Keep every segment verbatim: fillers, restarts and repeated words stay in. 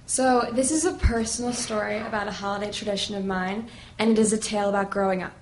So this is a personal story about a holiday tradition of mine, and it is a tale about growing up.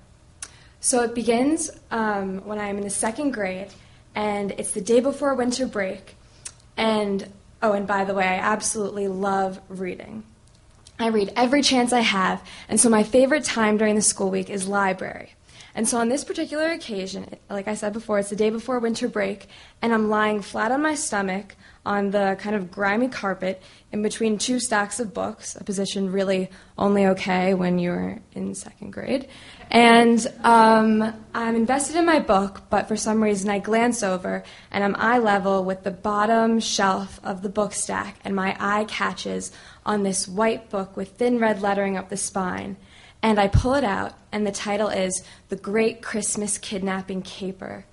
So it begins um, when I am in the second grade, and it's the day before winter break. And, oh, and by the way, I absolutely love reading. I read every chance I have, and so my favorite time during the school week is library. And so on this particular occasion, like I said before, it's the day before winter break, and I'm lying flat on my stomach on the kind of grimy carpet in between two stacks of books, a position really only okay when you're in second grade. And um, I'm invested in my book, but for some reason I glance over, and I'm eye level with the bottom shelf of the book stack, and my eye catches on this white book with thin red lettering up the spine. And I pull it out, and the title is The Great Christmas Kidnapping Caper.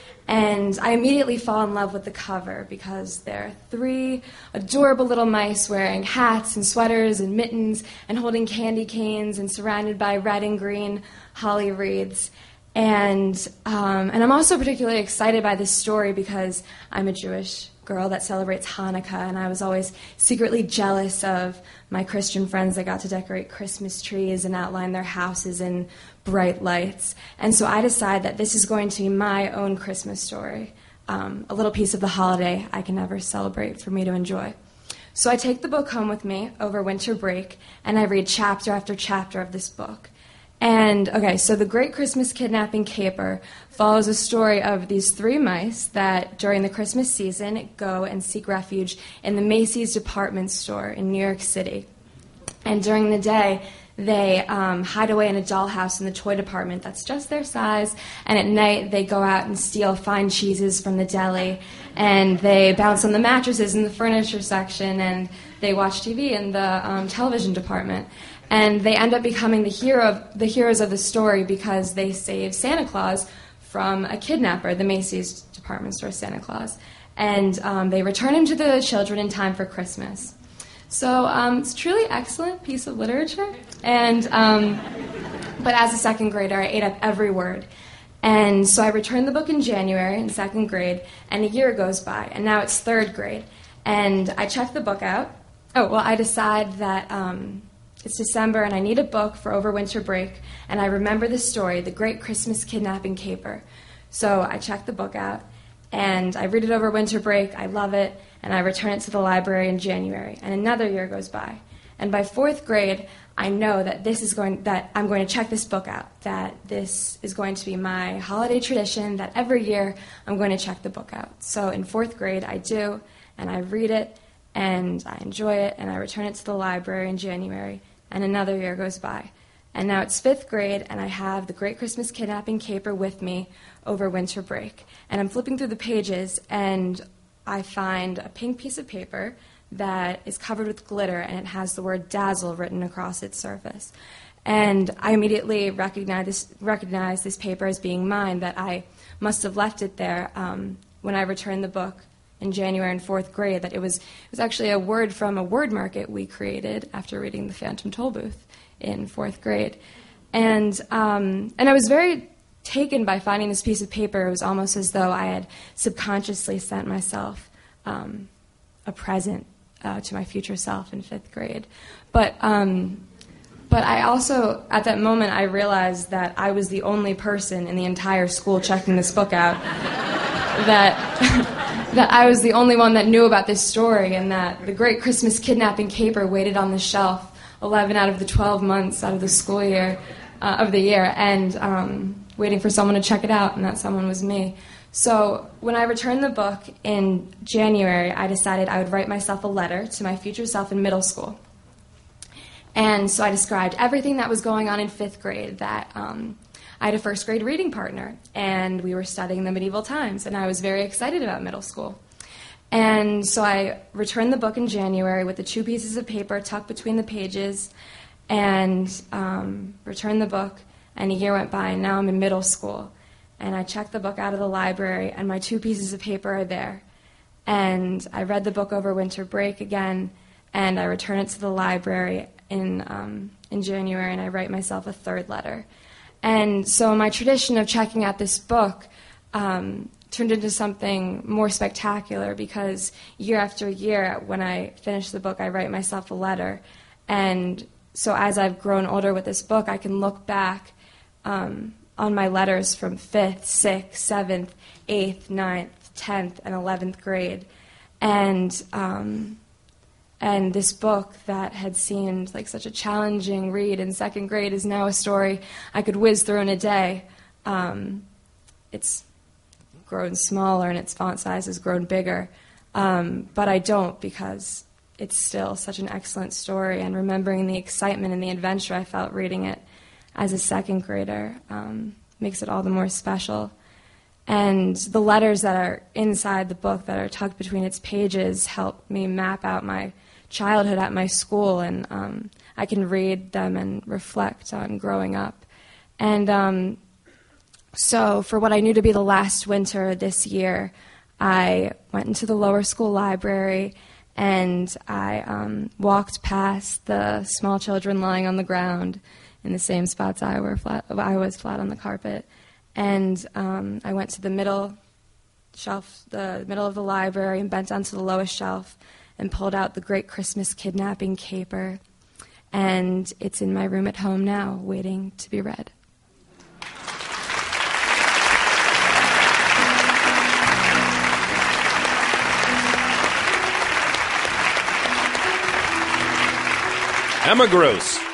And I immediately fall in love with the cover because there are three adorable little mice wearing hats and sweaters and mittens and holding candy canes and surrounded by red and green holly wreaths. And um, and I'm also particularly excited by this story because I'm a Jewish girl that celebrates Hanukkah, and I was always secretly jealous of my Christian friends that got to decorate Christmas trees and outline their houses in bright lights. And so I decide that this is going to be my own Christmas story, um, a little piece of the holiday I can never celebrate for me to enjoy. So I take the book home with me over winter break, and I read chapter after chapter of this book. And, okay, so The Great Christmas Kidnapping Caper follows a story of these three mice that, during the Christmas season, go and seek refuge in the Macy's department store in New York City. And during the day, they um, hide away in a dollhouse in the toy department that's just their size, and at night they go out and steal fine cheeses from the deli, and they bounce on the mattresses in the furniture section, and they watch T V in the um, television department. And they end up becoming the hero of, the heroes of the story because they save Santa Claus from a kidnapper, the Macy's department store Santa Claus. And um, they return him to the children in time for Christmas. So um, it's a truly excellent piece of literature. And um, but as a second grader, I ate up every word. And so I returned the book in January in second grade, and a year goes by, and now it's third grade. And I check the book out. Oh, well, I decide that... Um, It's December, and I need a book for over winter break, and I remember the story, The Great Christmas Kidnapping Caper. So I check the book out, and I read it over winter break, I love it, and I return it to the library in January, and another year goes by. And by fourth grade, I know that this is going that I'm going to check this book out, that this is going to be my holiday tradition, that every year I'm going to check the book out. So in fourth grade, I do, and I read it, and I enjoy it, and I return it to the library in January. And another year goes by. And now it's fifth grade, and I have The Great Christmas Kidnapping Caper with me over winter break. And I'm flipping through the pages, and I find a pink piece of paper that is covered with glitter, and it has the word Dazzle written across its surface. And I immediately recognize this, recognize this paper as being mine, that I must have left it there um, when I returned the book in January in fourth grade, that it was it was actually a word from a word market we created after reading The Phantom Tollbooth in fourth grade. And um, and I was very taken by finding this piece of paper. It was almost as though I had subconsciously sent myself um, a present uh, to my future self in fifth grade. But um, but I also, at that moment, I realized that I was the only person in the entire school checking this book out. that... that I was the only one that knew about this story, and that The Great Christmas Kidnapping Caper waited on the shelf eleven out of the twelve months out of the school year, uh, of the year, and um, waiting for someone to check it out, and that someone was me. So when I returned the book in January, I decided I would write myself a letter to my future self in middle school. And so I described everything that was going on in fifth grade, that... Um, I had a first grade reading partner, and we were studying the medieval times, and I was very excited about middle school. And so I returned the book in January with the two pieces of paper tucked between the pages, and um, returned the book, and a year went by, and now I'm in middle school. And I checked the book out of the library, and my two pieces of paper are there. And I read the book over winter break again, and I return it to the library in um, in January, and I write myself a third letter. And so my tradition of checking out this book um, turned into something more spectacular, because year after year, when I finish the book, I write myself a letter. And so as I've grown older with this book, I can look back um, on my letters from fifth, sixth, seventh, eighth, ninth, tenth, and eleventh grade. And um, and this book that had seemed like such a challenging read in second grade is now a story I could whiz through in a day. Um, it's grown smaller and its font size has grown bigger, um, but I don't, because it's still such an excellent story, and remembering the excitement and the adventure I felt reading it as a second grader um, makes it all the more special. And the letters that are inside the book that are tucked between its pages help me map out my childhood at my school, and um, I can read them and reflect on growing up. And um, so for what I knew to be the last winter this year, I went into the lower school library, and I um, walked past the small children lying on the ground in the same spots I, were flat, I was flat on the carpet. And um, I went to the middle shelf, the middle of the library, and bent down to the lowest shelf and pulled out The Great Christmas Kidnapping Caper. And it's in my room at home now, waiting to be read. Emma Gross.